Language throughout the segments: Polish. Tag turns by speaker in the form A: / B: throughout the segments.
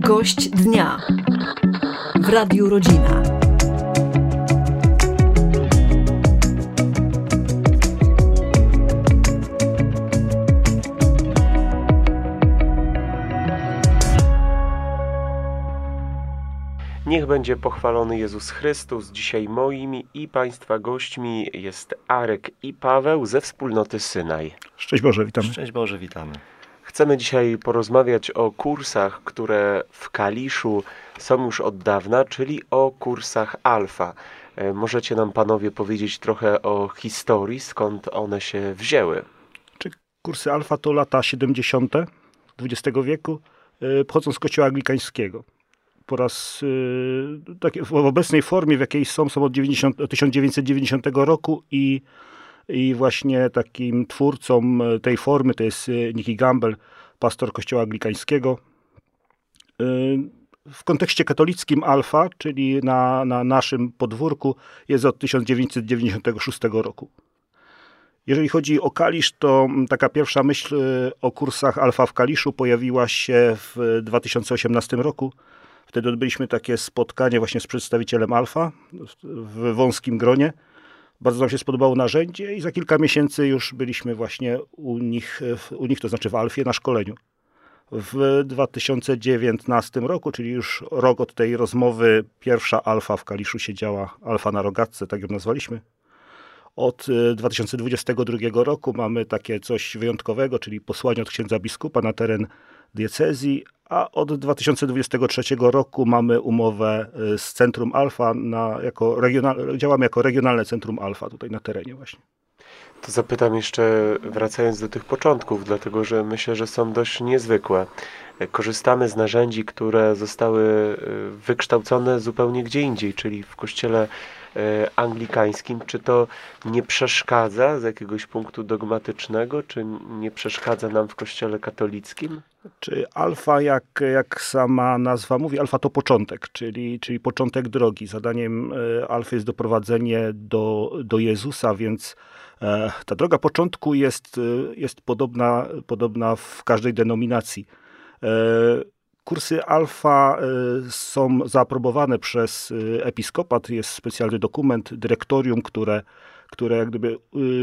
A: Gość dnia w Radiu Rodzina.
B: Niech będzie pochwalony Jezus Chrystus. Dzisiaj moimi i Państwa gośćmi jest Arek i Paweł ze wspólnoty Synaj.
C: Szczęść Boże, witamy.
D: Szczęść Boże, witamy.
B: Chcemy dzisiaj porozmawiać o kursach, które w Kaliszu są już od dawna, czyli o kursach Alfa. Możecie nam panowie powiedzieć trochę o historii, skąd one się wzięły?
C: Kursy Alfa to lata 70. XX wieku, pochodzą z kościoła anglikańskiego. Po raz w obecnej formie, w jakiej są od 1990 roku i właśnie takim twórcą tej formy to jest Nicky Gamble, pastor kościoła anglikańskiego. W kontekście katolickim Alfa, czyli na naszym podwórku, jest od 1996 roku. Jeżeli chodzi o Kalisz, to taka pierwsza myśl o kursach Alfa w Kaliszu pojawiła się w 2018 roku. Wtedy odbyliśmy takie spotkanie właśnie z przedstawicielem Alfa w wąskim gronie. Bardzo nam się spodobało narzędzie i za kilka miesięcy już byliśmy właśnie u nich, to znaczy w Alfie, na szkoleniu. W 2019 roku, czyli już rok od tej rozmowy, pierwsza Alfa w Kaliszu siedziała, Alfa na Rogatce, tak ją nazwaliśmy. Od 2022 roku mamy takie coś wyjątkowego, czyli posłanie od księdza biskupa na teren diecezji, a od 2023 roku mamy umowę z Centrum Alfa, działamy jako regionalne Centrum Alfa tutaj na terenie właśnie.
B: To zapytam jeszcze, wracając do tych początków, dlatego że myślę, że są dość niezwykłe. Korzystamy z narzędzi, które zostały wykształcone zupełnie gdzie indziej, czyli w kościele anglikańskim. Czy to nie przeszkadza z jakiegoś punktu dogmatycznego, czy nie przeszkadza nam w kościele katolickim?
C: Czy Alfa, jak sama nazwa mówi, Alfa to początek, czyli początek drogi. Zadaniem Alfy jest doprowadzenie do Jezusa, więc ta droga początku jest podobna w każdej denominacji. Kursy Alfa są zaaprobowane przez episkopat, jest specjalny dokument, dyrektorium, które jak gdyby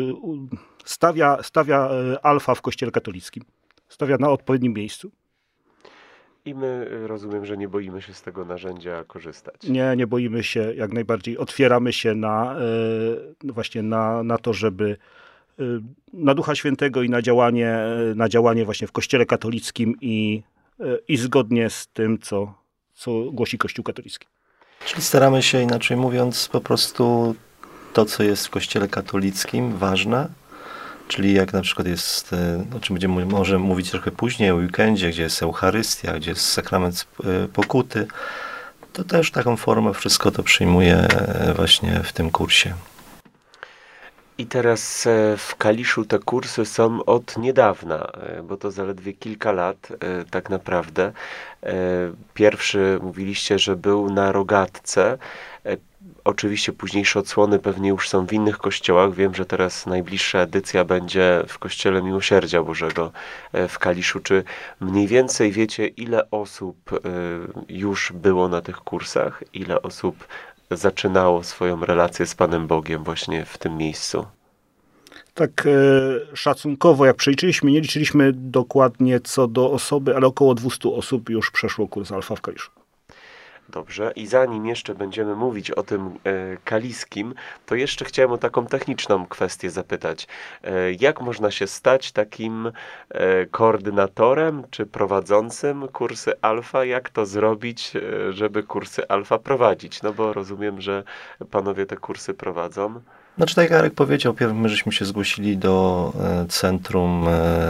C: stawia Alfa w kościele katolickim. Stawia na odpowiednim miejscu. I
B: my rozumiem, że nie boimy się z tego narzędzia korzystać.
C: Nie boimy się, jak najbardziej. Otwieramy się właśnie na to, żeby na Ducha Świętego i na działanie właśnie w kościele katolickim i zgodnie z tym, co głosi Kościół katolicki.
D: Czyli staramy się, inaczej mówiąc, po prostu to, co jest w Kościele katolickim, ważne, czyli jak na przykład jest, o czym możemy mówić trochę później, o weekendzie, gdzie jest Eucharystia, gdzie jest sakrament pokuty, to też taką formę wszystko to przyjmuje właśnie w tym kursie.
B: I teraz w Kaliszu te kursy są od niedawna, bo to zaledwie kilka lat tak naprawdę. Pierwszy mówiliście, że był na Rogatce. Oczywiście późniejsze odsłony pewnie już są w innych kościołach. Wiem, że teraz najbliższa edycja będzie w Kościele Miłosierdzia Bożego w Kaliszu. Czy mniej więcej wiecie, ile osób już było na tych kursach? Ile osób zaczynało swoją relację z Panem Bogiem właśnie w tym miejscu?
C: Tak szacunkowo, jak przeliczyliśmy, nie liczyliśmy dokładnie co do osoby, ale około 200 osób już przeszło kurs Alfa w Kaliszu.
B: Dobrze. I zanim jeszcze będziemy mówić o tym kaliskim, to jeszcze chciałem o taką techniczną kwestię zapytać. Jak można się stać takim koordynatorem czy prowadzącym kursy Alfa? Jak to zrobić, żeby kursy Alfa prowadzić? No bo rozumiem, że panowie te kursy prowadzą.
D: Znaczy, tak jak Arek powiedział, pierw my żeśmy się zgłosili do Centrum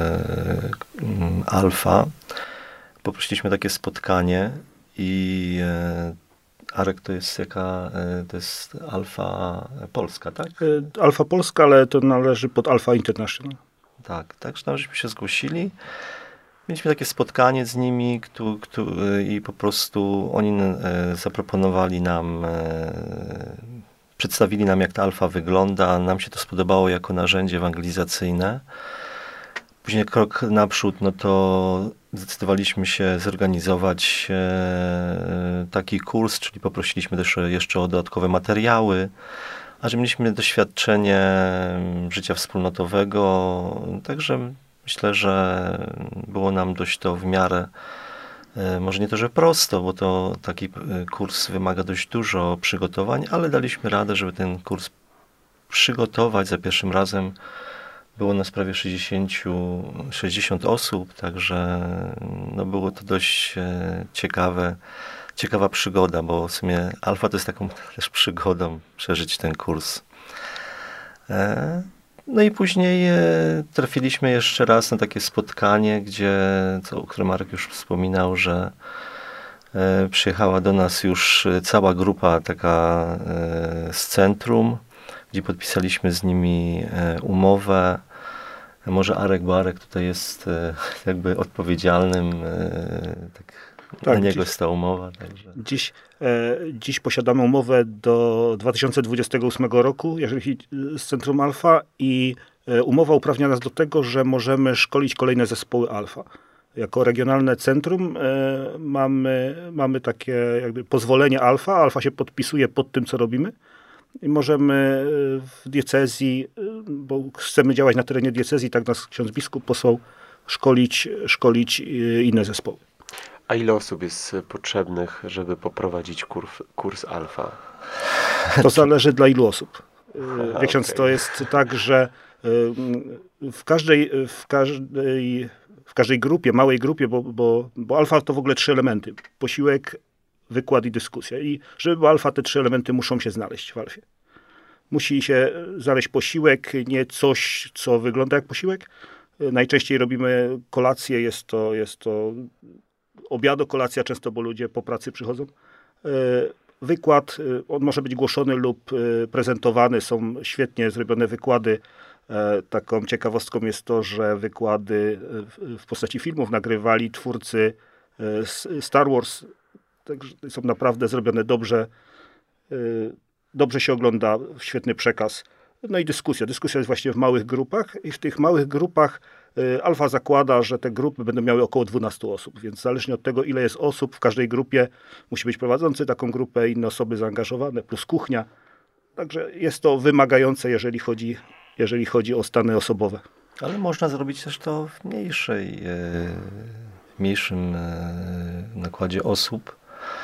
D: Alfa. Poprosiliśmy takie spotkanie. I Arek, to jest to jest Alfa Polska, tak?
C: Alfa Polska, ale to należy pod Alfa International.
D: Tak, że tam żeśmy się zgłosili. Mieliśmy takie spotkanie z nimi i po prostu oni zaproponowali nam, przedstawili nam, jak ta Alfa wygląda. Nam się to spodobało jako narzędzie ewangelizacyjne. Później krok naprzód, no to zdecydowaliśmy się zorganizować taki kurs, czyli poprosiliśmy też jeszcze o dodatkowe materiały, a że mieliśmy doświadczenie życia wspólnotowego, także myślę, że było nam dość to w miarę, może nie to, że prosto, bo to taki kurs wymaga dość dużo przygotowań, ale daliśmy radę, żeby ten kurs przygotować za pierwszym razem. Było nas prawie 60 osób, także no było to dość ciekawa przygoda, bo w sumie Alfa to jest taką też przygodą przeżyć ten kurs. No i później trafiliśmy jeszcze raz na takie spotkanie, o którym Marek już wspominał, że przyjechała do nas już cała grupa taka z centrum, gdzie podpisaliśmy z nimi umowę. Może Arek, bo Arek tutaj jest jakby odpowiedzialnym, na niego jest ta umowa. Także.
C: Dziś posiadamy umowę do 2028 roku, jeżeli z Centrum Alfa, i umowa uprawnia nas do tego, że możemy szkolić kolejne zespoły Alfa. Jako regionalne centrum mamy takie jakby pozwolenie Alfa. Alfa się podpisuje pod tym, co robimy. I możemy w diecezji, bo chcemy działać na terenie diecezji, tak nas ksiądz biskup posłał, szkolić inne zespoły.
B: A ile osób jest potrzebnych, żeby poprowadzić kurs Alfa?
C: To zależy dla ilu osób. Wie ksiądz, to jest tak, że w każdej grupie, małej grupie, bo Alfa to w ogóle 3 elementy. Posiłek, wykład i dyskusja. I żeby było Alfa, te 3 elementy muszą się znaleźć w Alfie. Musi się znaleźć posiłek, nie coś, co wygląda jak posiłek. Najczęściej robimy kolację, jest to obiado, kolacja, często, bo ludzie po pracy przychodzą. Wykład, on może być głoszony lub prezentowany, są świetnie zrobione wykłady. Taką ciekawostką jest to, że wykłady w postaci filmów nagrywali twórcy Star Wars. Także są naprawdę zrobione dobrze. Dobrze się ogląda, świetny przekaz. No i dyskusja. Dyskusja jest właśnie w małych grupach i w tych małych grupach Alfa zakłada, że te grupy będą miały około 12 osób, więc zależnie od tego, ile jest osób w każdej grupie, musi być prowadzący taką grupę, inne osoby zaangażowane, plus kuchnia. Także jest to wymagające, jeżeli chodzi o stany osobowe.
D: Ale można zrobić też to w mniejszym nakładzie osób.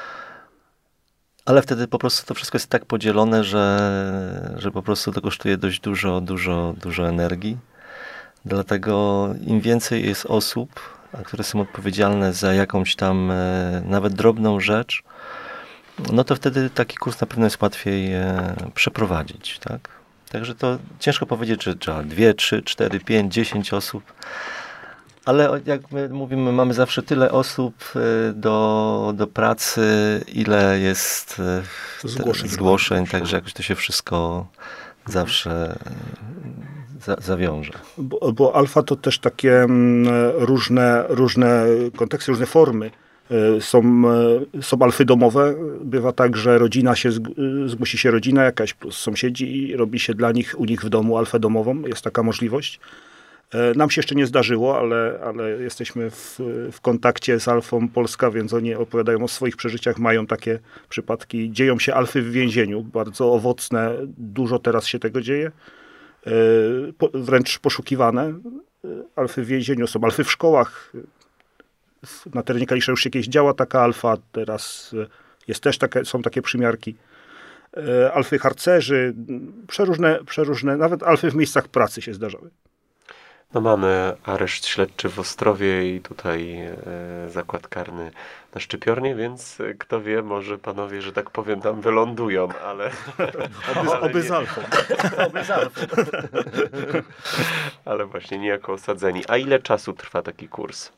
D: Ale wtedy po prostu to wszystko jest tak podzielone, że po prostu to kosztuje dość dużo energii. Dlatego im więcej jest osób, które są odpowiedzialne za jakąś tam nawet drobną rzecz, no to wtedy taki kurs na pewno jest łatwiej przeprowadzić, tak? Także to ciężko powiedzieć, że trzeba 2, 3, 4, 5, 10 osób. Ale jak my mówimy, mamy zawsze tyle osób do pracy, ile jest zgłoszeń, także jakoś to się wszystko zawsze zawiąże.
C: Bo Alfa to też takie różne konteksty, różne formy. Są alfy domowe. Bywa tak, że zgłosi się rodzina jakaś plus sąsiedzi i robi się u nich w domu alfę domową. Jest taka możliwość. Nam się jeszcze nie zdarzyło, ale jesteśmy w kontakcie z Alfą Polska, więc oni opowiadają o swoich przeżyciach, mają takie przypadki. Dzieją się alfy w więzieniu, bardzo owocne, dużo teraz się tego dzieje. Wręcz poszukiwane. Alfy w więzieniu, są alfy w szkołach. Na terenie Kalisza już jakieś działa taka alfa, teraz jest też są takie przymiarki. Alfy harcerzy, przeróżne, nawet alfy w miejscach pracy się zdarzały.
B: No mamy areszt śledczy w Ostrowie i tutaj zakład karny na Szczypiornie, więc kto wie, może panowie, że tak powiem, tam wylądują, ale...
C: Oby z Alfą.
B: Ale właśnie niejako osadzeni. A ile czasu trwa taki kurs?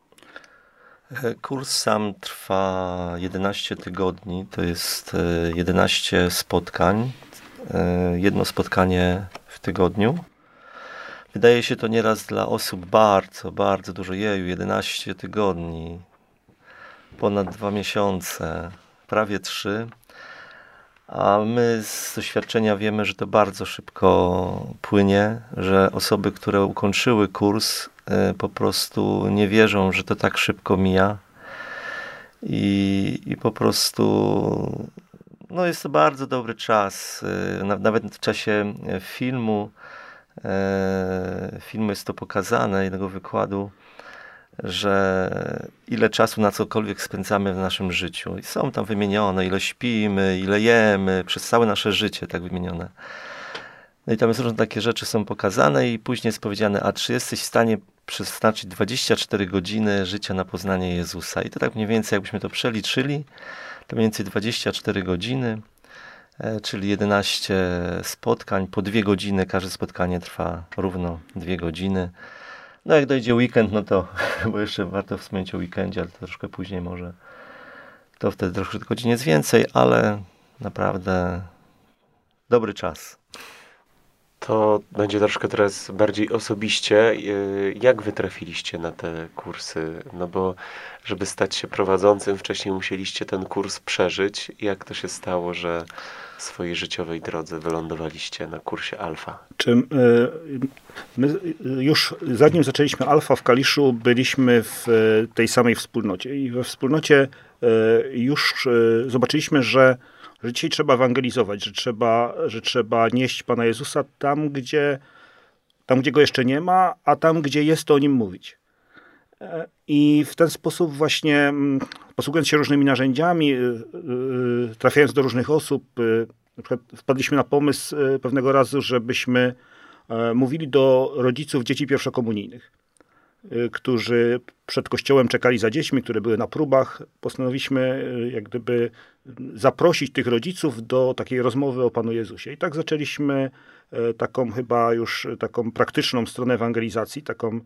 D: Kurs sam trwa 11 tygodni, to jest 11 spotkań, jedno spotkanie w tygodniu. Wydaje się to nieraz dla osób bardzo dużo. 11 tygodni, ponad 2 miesiące, prawie 3. A my z doświadczenia wiemy, że to bardzo szybko płynie, że osoby, które ukończyły kurs, po prostu nie wierzą, że to tak szybko mija. I po prostu no jest to bardzo dobry czas. Nawet w czasie filmu jest to pokazane, jednego wykładu, że ile czasu na cokolwiek spędzamy w naszym życiu. I są tam wymienione, ile śpimy, ile jemy, przez całe nasze życie tak wymienione. No i tam jest różne takie rzeczy są pokazane i później jest powiedziane, a czy jesteś w stanie przeznaczyć 24 godziny życia na poznanie Jezusa? I to tak mniej więcej, jakbyśmy to przeliczyli, to mniej więcej 24 godziny, czyli 11 spotkań, po 2 godziny, każde spotkanie trwa równo 2 godziny. No jak dojdzie weekend, no to, bo jeszcze warto wspomnieć o weekendzie, ale to troszkę później może, to wtedy troszkę godzin jest więcej, ale naprawdę dobry czas.
B: To będzie troszkę teraz bardziej osobiście. Jak wy trafiliście na te kursy? No bo żeby stać się prowadzącym, wcześniej musieliście ten kurs przeżyć. Jak to się stało, że w swojej życiowej drodze wylądowaliście na kursie Alfa?
C: My już zanim zaczęliśmy Alfa w Kaliszu, byliśmy w tej samej wspólnocie. I we wspólnocie już zobaczyliśmy, że dzisiaj trzeba ewangelizować, że trzeba nieść Pana Jezusa tam, gdzie go jeszcze nie ma, a tam, gdzie jest, to o Nim mówić. I w ten sposób właśnie, posługując się różnymi narzędziami, trafiając do różnych osób, na przykład wpadliśmy na pomysł pewnego razu, żebyśmy mówili do rodziców dzieci pierwszokomunijnych, którzy przed kościołem czekali za dziećmi, które były na próbach. Postanowiliśmy jak gdyby zaprosić tych rodziców do takiej rozmowy o Panu Jezusie. I tak zaczęliśmy taką chyba już taką praktyczną stronę ewangelizacji,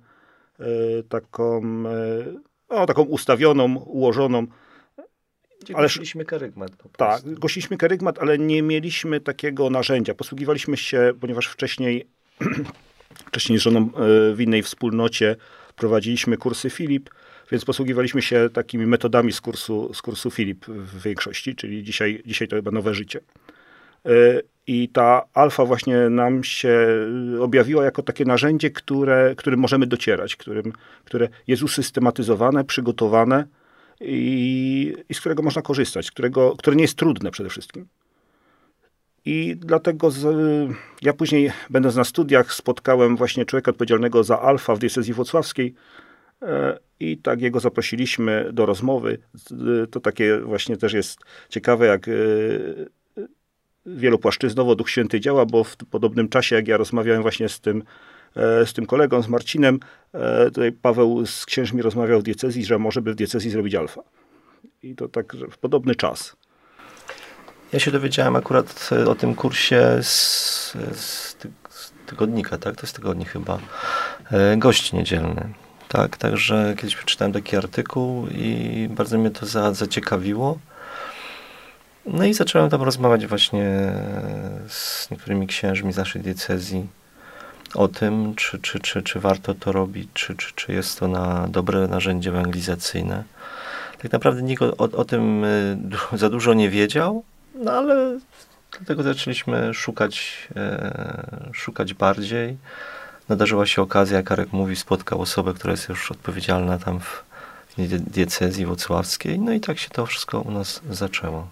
C: taką ustawioną, ułożoną.
D: Ale głosiliśmy kerygmat po prostu.
C: Tak, głosiliśmy kerygmat, ale nie mieliśmy takiego narzędzia. Posługiwaliśmy się, ponieważ wcześniej z żoną w innej wspólnocie prowadziliśmy kursy Filip, więc posługiwaliśmy się takimi metodami z kursu Filip w większości, czyli dzisiaj to chyba Nowe Życie. I ta Alfa właśnie nam się objawiła jako takie narzędzie, którym możemy docierać, które jest usystematyzowane, przygotowane i z którego można korzystać, które nie jest trudne przede wszystkim. I dlatego ja później, będąc na studiach, spotkałem właśnie człowieka odpowiedzialnego za Alfa w diecezji włocławskiej i tak jego zaprosiliśmy do rozmowy. To takie właśnie też jest ciekawe, jak wielopłaszczyznowo Duch Święty działa, bo w podobnym czasie, jak ja rozmawiałem właśnie z tym kolegą, z Marcinem, tutaj Paweł z księżmi rozmawiał w diecezji, że może by w diecezji zrobić Alfa. I to tak w podobny czas.
D: Ja się dowiedziałem akurat o tym kursie z tygodnika, tak? To jest tygodnik chyba. Gość niedzielny. Tak, także kiedyś przeczytałem taki artykuł i bardzo mnie to zaciekawiło. No i zacząłem tam rozmawiać właśnie z niektórymi księżmi z naszej diecezji o tym, czy warto to robić, czy jest to dobre narzędzie ewangelizacyjne. Tak naprawdę nikt o tym za dużo nie wiedział, no ale dlatego zaczęliśmy szukać bardziej. Nadarzyła się okazja, jak Arek mówi, spotkał osobę, która jest już odpowiedzialna tam w diecezji włocławskiej. No i tak się to wszystko u nas zaczęło.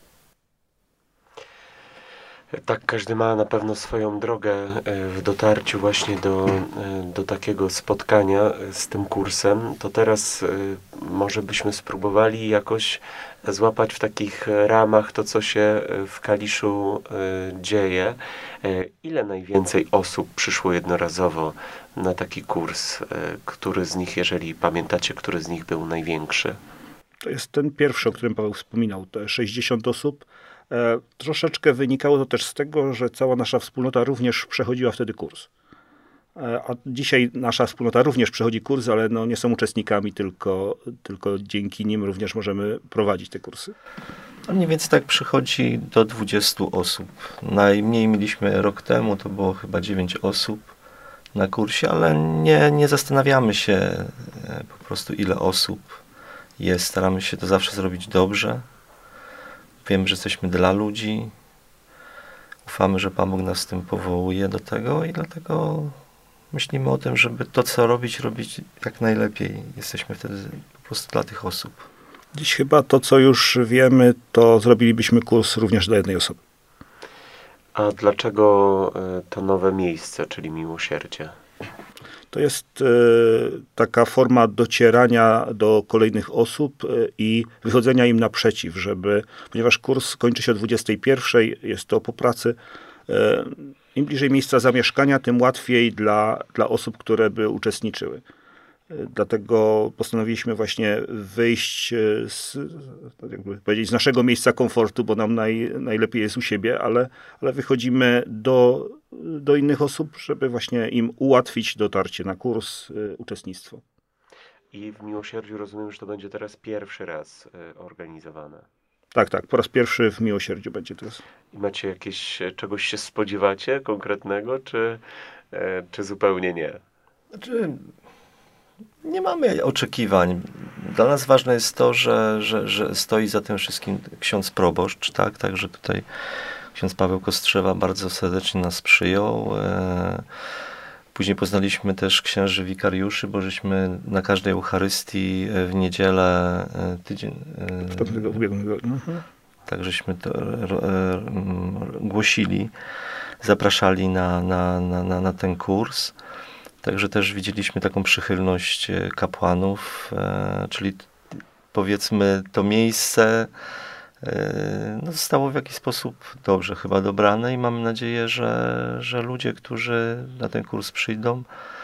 B: Tak, każdy ma na pewno swoją drogę w dotarciu właśnie do takiego spotkania z tym kursem. To teraz może byśmy spróbowali jakoś złapać w takich ramach to, co się w Kaliszu dzieje. Ile najwięcej osób przyszło jednorazowo na taki kurs? Który z nich, jeżeli pamiętacie, który z nich był największy?
C: To jest ten pierwszy, o którym Paweł wspominał, te 60 osób. Troszeczkę wynikało to też z tego, że cała nasza wspólnota również przechodziła wtedy kurs. A dzisiaj nasza wspólnota również przechodzi kurs, ale no nie są uczestnikami, tylko dzięki nim również możemy prowadzić te kursy.
D: A mniej więcej tak przychodzi do 20 osób. Najmniej mieliśmy rok temu, to było chyba 9 osób na kursie, ale nie zastanawiamy się po prostu ile osób jest. Staramy się to zawsze zrobić dobrze. Wiemy, że jesteśmy dla ludzi ufamy, że Pan Bóg nas z tym powołuje do tego i dlatego myślimy o tym, żeby to, co robić jak najlepiej. Jesteśmy wtedy po prostu dla tych osób.
C: Dziś chyba to, co już wiemy, to zrobilibyśmy kurs również dla jednej osoby.
B: A dlaczego to nowe miejsce, czyli Miłosierdzie?
C: To jest taka forma docierania do kolejnych osób i wychodzenia im naprzeciw, ponieważ kurs kończy się o 21:00, jest to po pracy. Im bliżej miejsca zamieszkania, tym łatwiej dla osób, które by uczestniczyły. Dlatego postanowiliśmy właśnie wyjść z naszego miejsca komfortu, bo nam najlepiej jest u siebie, ale wychodzimy do innych osób, żeby właśnie im ułatwić dotarcie na kurs, uczestnictwo.
B: I w Miłosierdziu rozumiem, że to będzie teraz pierwszy raz organizowane.
C: Tak, po raz pierwszy w Miłosierdziu będzie teraz.
B: I macie czegoś się spodziewacie konkretnego, czy zupełnie nie?
D: Znaczy, nie mamy oczekiwań. Dla nas ważne jest to, że stoi za tym wszystkim ksiądz proboszcz, tak? Także tutaj ksiądz Paweł Kostrzewa bardzo serdecznie nas przyjął. Później poznaliśmy też księży wikariuszy, bo żeśmy na każdej Eucharystii w niedzielę
C: Ubiegłego.
D: tak żeśmy to głosili, zapraszali na ten kurs. Także też widzieliśmy taką przychylność kapłanów, czyli powiedzmy to miejsce zostało w jakiś sposób dobrze chyba dobrane i mamy nadzieję, że ludzie, którzy na ten kurs przyjdą,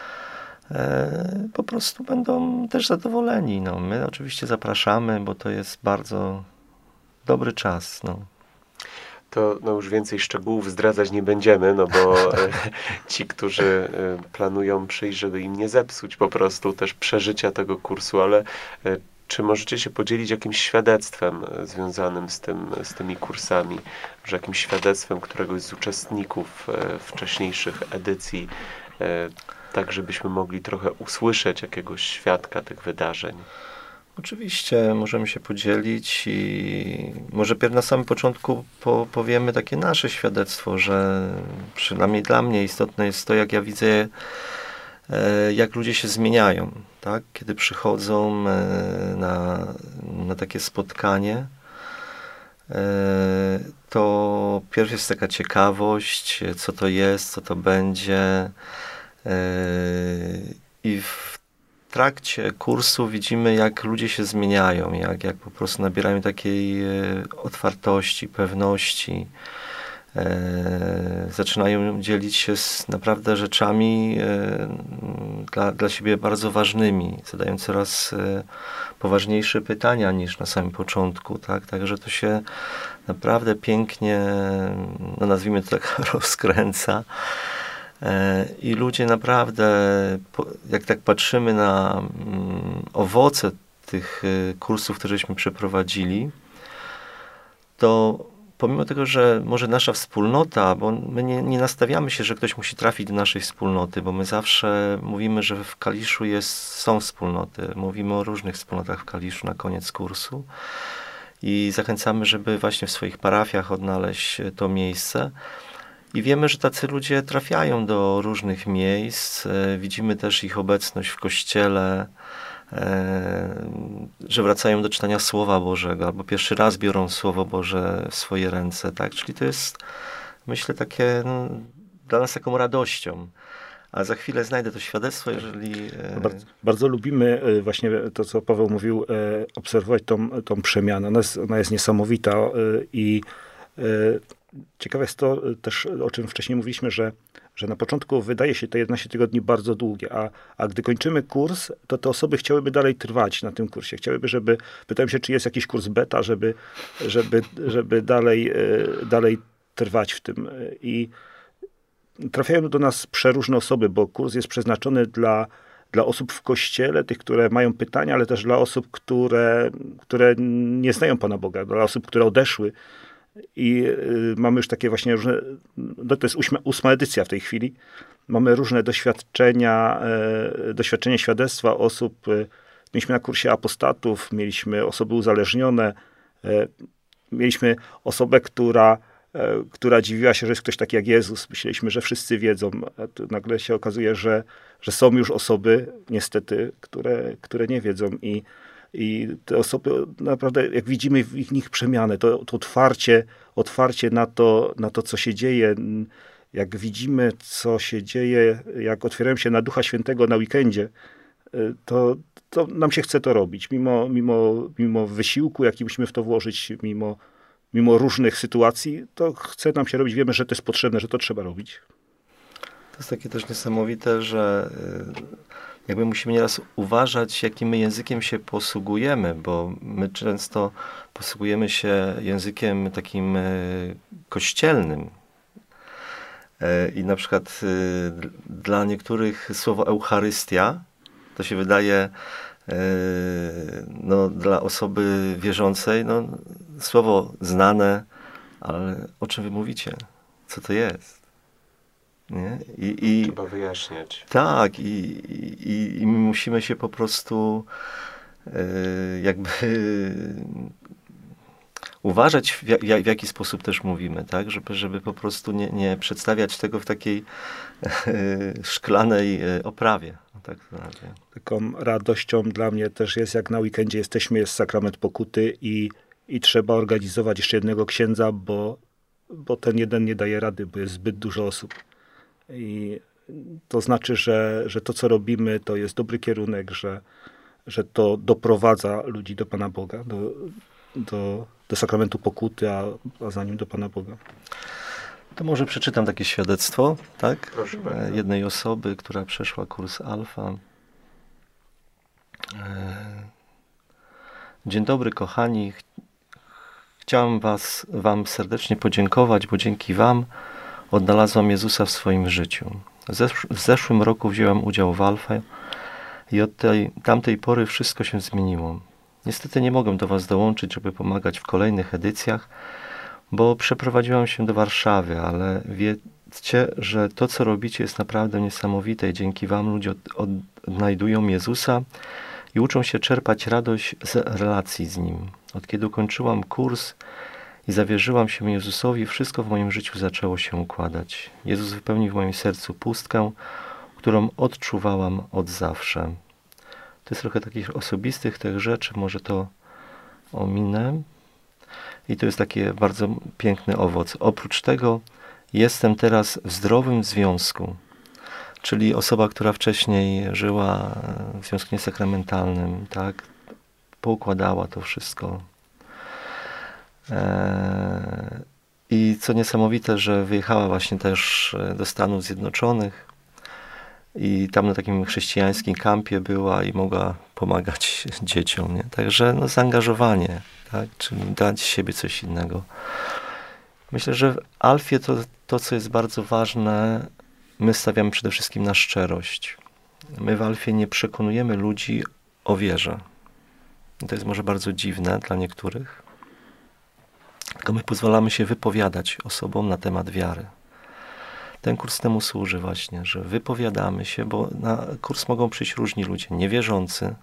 D: po prostu będą też zadowoleni. No, my oczywiście zapraszamy, bo to jest bardzo dobry czas. No.
B: To już więcej szczegółów zdradzać nie będziemy, no bo ci, którzy planują przyjść, żeby im nie zepsuć po prostu też przeżycia tego kursu, ale czy możecie się podzielić jakimś świadectwem związanym z tymi kursami, że jakimś świadectwem któregoś z uczestników wcześniejszych edycji, tak żebyśmy mogli trochę usłyszeć jakiegoś świadka tych wydarzeń?
D: Oczywiście możemy się podzielić i może na samym początku powiemy takie nasze świadectwo, że przynajmniej dla mnie istotne jest to, jak ja widzę, jak ludzie się zmieniają, tak? Kiedy przychodzą na takie spotkanie, to pierwszy jest taka ciekawość, co to jest, co to będzie i w trakcie kursu widzimy, jak ludzie się zmieniają, jak po prostu nabierają takiej otwartości, pewności. Zaczynają dzielić się naprawdę rzeczami dla siebie bardzo ważnymi, zadają coraz poważniejsze pytania niż na samym początku. Tak? Także to się naprawdę pięknie, no nazwijmy to tak, rozkręca. I ludzie naprawdę, jak tak patrzymy na owoce tych kursów, któreśmy przeprowadzili, to pomimo tego, że może nasza wspólnota, bo my nie nastawiamy się, że ktoś musi trafić do naszej wspólnoty, bo my zawsze mówimy, że w Kaliszu są wspólnoty. Mówimy o różnych wspólnotach w Kaliszu na koniec kursu i zachęcamy, żeby właśnie w swoich parafiach odnaleźć to miejsce. I wiemy, że tacy ludzie trafiają do różnych miejsc. Widzimy też ich obecność w kościele, że wracają do czytania Słowa Bożego, albo pierwszy raz biorą Słowo Boże w swoje ręce. Tak? Czyli to jest, myślę, takie dla nas taką radością. A za chwilę znajdę to świadectwo, jeżeli...
C: Bardzo lubimy właśnie to, co Paweł mówił, obserwować tą przemianę. Ona jest niesamowita i ciekawe jest to też, o czym wcześniej mówiliśmy, że na początku wydaje się te 11 tygodni bardzo długie, a gdy kończymy kurs, to te osoby chciałyby dalej trwać na tym kursie. Chciałyby, pytałem się, czy jest jakiś kurs beta, żeby dalej trwać w tym. I trafiają do nas przeróżne osoby, bo kurs jest przeznaczony dla osób w kościele, tych, które mają pytania, ale też dla osób, które nie znają Pana Boga, dla osób, które odeszły. I mamy już takie właśnie różne, no to jest 8. edycja w tej chwili. Mamy różne doświadczenia, świadectwa osób. Mieliśmy na kursie apostatów, mieliśmy osoby uzależnione, mieliśmy osobę, która która dziwiła się, że jest ktoś taki jak Jezus. Myśleliśmy, że wszyscy wiedzą, a tu nagle się okazuje, że są już osoby, niestety, które nie wiedzą i te osoby naprawdę, jak widzimy w nich przemianę, to otwarcie na to, co się dzieje, jak widzimy, co się dzieje, jak otwierają się na Ducha Świętego na weekendzie, to nam się chce to robić. Mimo wysiłku, jaki musimy w to włożyć, mimo różnych sytuacji, to chce nam się robić. Wiemy, że to jest potrzebne, że to trzeba robić.
D: To jest takie też niesamowite, że jakby musimy nieraz uważać, jakim my językiem się posługujemy, bo my często posługujemy się językiem takim kościelnym. I na przykład dla niektórych słowo Eucharystia to się wydaje dla osoby wierzącej słowo znane, ale o czym wy mówicie? Co to jest? Nie?
B: Trzeba wyjaśniać.
D: Tak, i musimy się po prostu jakby uważać, w jaki sposób też mówimy, tak? Żeby po prostu nie przedstawiać tego w takiej szklanej oprawie. Tak,
C: taką radością dla mnie też jest, jak na weekendzie jesteśmy, jest sakrament pokuty i trzeba organizować jeszcze jednego księdza, bo ten jeden nie daje rady, bo jest zbyt dużo osób. I to znaczy, że to, co robimy, to jest dobry kierunek, że to doprowadza ludzi do Pana Boga, do sakramentu pokuty, a za nim do Pana Boga.
D: To może przeczytam takie świadectwo, tak?
B: Proszę bardzo.
D: Jednej osoby, która przeszła kurs Alfa. Dzień dobry, kochani. Chciałem wam serdecznie podziękować, bo dzięki wam odnalazłam Jezusa w swoim życiu. W zeszłym roku wzięłam udział w Alfie i od tamtej pory wszystko się zmieniło. Niestety nie mogę do was dołączyć, żeby pomagać w kolejnych edycjach, bo przeprowadziłam się do Warszawy, ale wiedzcie, że to, co robicie, jest naprawdę niesamowite i dzięki wam ludzie odnajdują Jezusa i uczą się czerpać radość z relacji z Nim. Od kiedy ukończyłam kurs i zawierzyłam się Jezusowi, wszystko w moim życiu zaczęło się układać. Jezus wypełnił w moim sercu pustkę, którą odczuwałam od zawsze. To jest trochę takich osobistych tych rzeczy, może to ominę. I to jest taki bardzo piękny owoc. Oprócz tego jestem teraz w zdrowym związku, czyli osoba, która wcześniej żyła w związku niesakramentalnym, tak, poukładała to wszystko. I co niesamowite, że wyjechała właśnie też do Stanów Zjednoczonych i tam na takim chrześcijańskim kampie była i mogła pomagać dzieciom, nie? Także zaangażowanie, tak? Czyli dać z siebie coś innego. Myślę, że w Alfie to, co jest bardzo ważne, my stawiamy przede wszystkim na szczerość. My w Alfie nie przekonujemy ludzi o wierze. I to jest może bardzo dziwne dla niektórych. Tylko my pozwalamy się wypowiadać osobom na temat wiary. Ten kurs temu służy właśnie, że wypowiadamy się, bo na kurs mogą przyjść różni ludzie, niewierzący,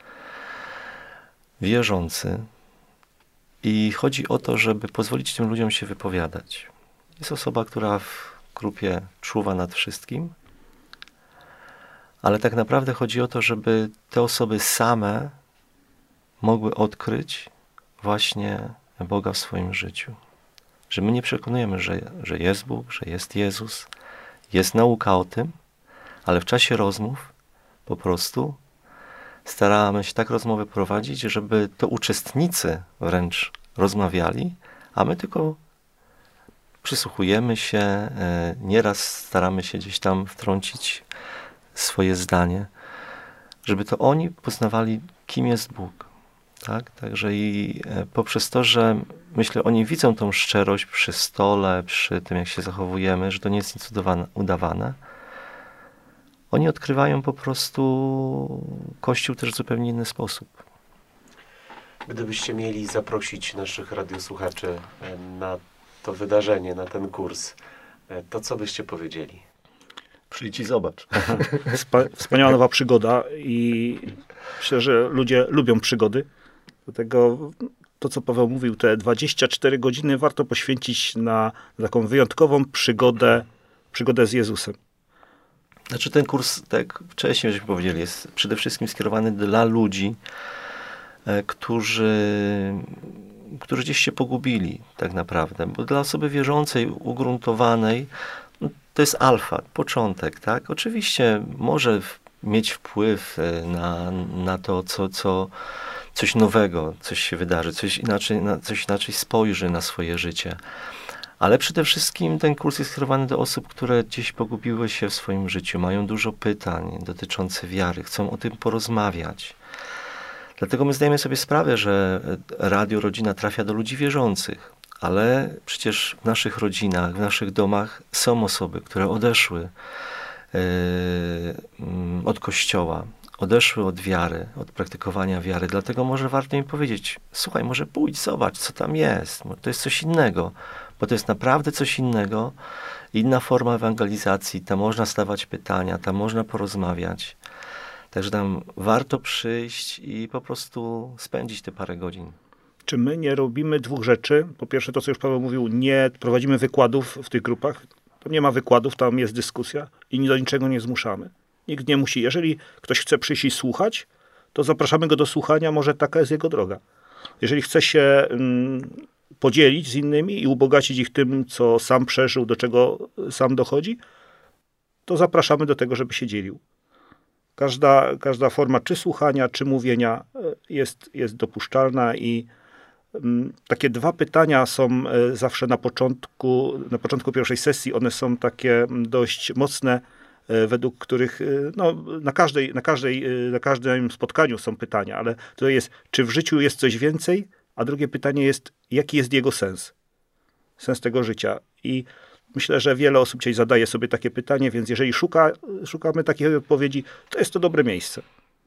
D: wierzący. I chodzi o to, żeby pozwolić tym ludziom się wypowiadać. Jest osoba, która w grupie czuwa nad wszystkim, ale tak naprawdę chodzi o to, żeby te osoby same mogły odkryć właśnie Boga w swoim życiu. Że my nie przekonujemy, że jest Bóg, że jest Jezus, jest nauka o tym, ale w czasie rozmów po prostu staramy się tak rozmowę prowadzić, żeby to uczestnicy wręcz rozmawiali, a my tylko przysłuchujemy się, nieraz staramy się gdzieś tam wtrącić swoje zdanie, żeby to oni poznawali, kim jest Bóg. Tak? Także i poprzez to, że myślę, oni widzą tą szczerość przy stole, przy tym, jak się zachowujemy, że to nie jest nic udawane, oni odkrywają po prostu Kościół też w zupełnie inny sposób.
B: Gdybyście mieli zaprosić naszych radiosłuchaczy na to wydarzenie, na ten kurs, to co byście powiedzieli?
D: Przyjdź i zobacz.
C: Wspaniała nowa przygoda i myślę, że ludzie lubią przygody. Dlatego to, co Paweł mówił, te 24 godziny warto poświęcić na taką wyjątkową przygodę z Jezusem.
D: Znaczy ten kurs, tak jak wcześniej żeśmy powiedzieli, jest przede wszystkim skierowany dla ludzi, którzy gdzieś się pogubili tak naprawdę. Bo dla osoby wierzącej, ugruntowanej, no, to jest alfa, początek, tak? Oczywiście może mieć wpływ na to, coś nowego, coś się wydarzy, coś inaczej spojrzy na swoje życie. Ale przede wszystkim ten kurs jest skierowany do osób, które gdzieś pogubiły się w swoim życiu, mają dużo pytań dotyczących wiary, chcą o tym porozmawiać. Dlatego my zdajemy sobie sprawę, że Radio Rodzina trafia do ludzi wierzących, ale przecież w naszych rodzinach, w naszych domach są osoby, które odeszły od Kościoła, odeszły od wiary, od praktykowania wiary. Dlatego może warto im powiedzieć, słuchaj, może pójdź, zobacz, co tam jest. To jest coś innego, bo to jest naprawdę coś innego. Inna forma ewangelizacji, tam można stawiać pytania, tam można porozmawiać. Także tam warto przyjść i po prostu spędzić te parę godzin.
C: Czy my nie robimy dwóch rzeczy? Po pierwsze, to co już Paweł mówił, nie prowadzimy wykładów w tych grupach. Tam nie ma wykładów, tam jest dyskusja i do niczego nie zmuszamy. Nikt nie musi. Jeżeli ktoś chce przyjść i słuchać, to zapraszamy go do słuchania, może taka jest jego droga. Jeżeli chce się podzielić z innymi i ubogacić ich tym, co sam przeżył, do czego sam dochodzi, to zapraszamy do tego, żeby się dzielił. Każda forma czy słuchania, czy mówienia jest dopuszczalna i takie dwa pytania są zawsze na początku pierwszej sesji. One są takie dość mocne, według których no, na każdym spotkaniu są pytania, ale to jest, czy w życiu jest coś więcej, a drugie pytanie jest, jaki jest jego sens tego życia. I myślę, że wiele osób dzisiaj zadaje sobie takie pytanie, więc jeżeli szukamy takiej odpowiedzi, to jest to dobre miejsce.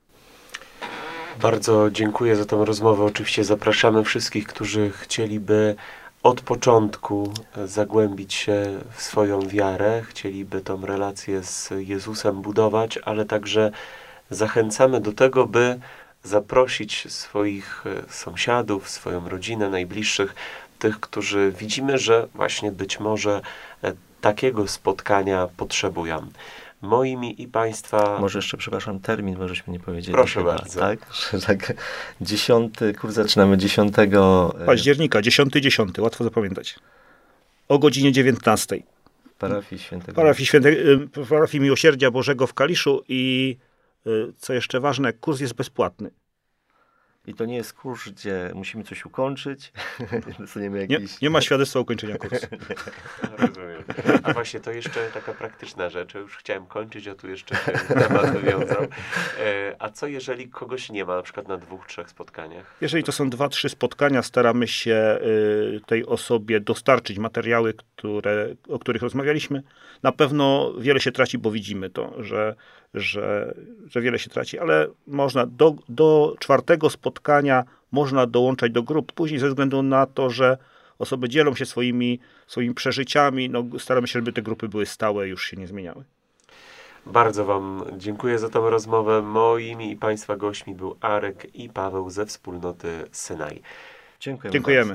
B: Bardzo dziękuję za tą rozmowę. Oczywiście zapraszamy wszystkich, którzy chcieliby od początku zagłębić się w swoją wiarę, chcieliby tą relację z Jezusem budować, ale także zachęcamy do tego, by zaprosić swoich sąsiadów, swoją rodzinę, najbliższych, tych, którzy widzimy, że właśnie być może takiego spotkania potrzebują. Moim i Państwa...
D: Może jeszcze, przepraszam, termin, bo żeśmy nie powiedzieli.
B: Proszę
D: chyba,
B: bardzo.
D: Tak? 10, kurs zaczynamy 10...
C: października, 10.10, łatwo zapamiętać. O godzinie 19.
D: W parafii Świętego.
C: Parafii Miłosierdzia Bożego w Kaliszu i co jeszcze ważne, kurs jest bezpłatny.
D: I to nie jest kurs, gdzie musimy coś ukończyć.
C: Nie ma świadectwa ukończenia kursu.
B: Rozumiem. A właśnie to jeszcze taka praktyczna rzecz. Już chciałem kończyć, a tu jeszcze się temat wywiązał. A co jeżeli kogoś nie ma, na przykład na 2-3 spotkaniach?
C: Jeżeli to są 2-3 spotkania, staramy się tej osobie dostarczyć materiały, o których rozmawialiśmy. Na pewno wiele się traci, bo widzimy to, że wiele się traci, ale można do 4. spotkania można dołączać do grup. Później ze względu na to, że osoby dzielą się swoimi przeżyciami, no, staramy się, żeby te grupy były stałe i już się nie zmieniały.
B: Bardzo Wam dziękuję za tę rozmowę. Moimi i Państwa gośćmi był Arek i Paweł ze wspólnoty Synaj.
C: Dziękujemy.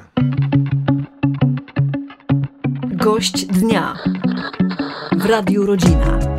A: Gość dnia w Radiu Rodzina.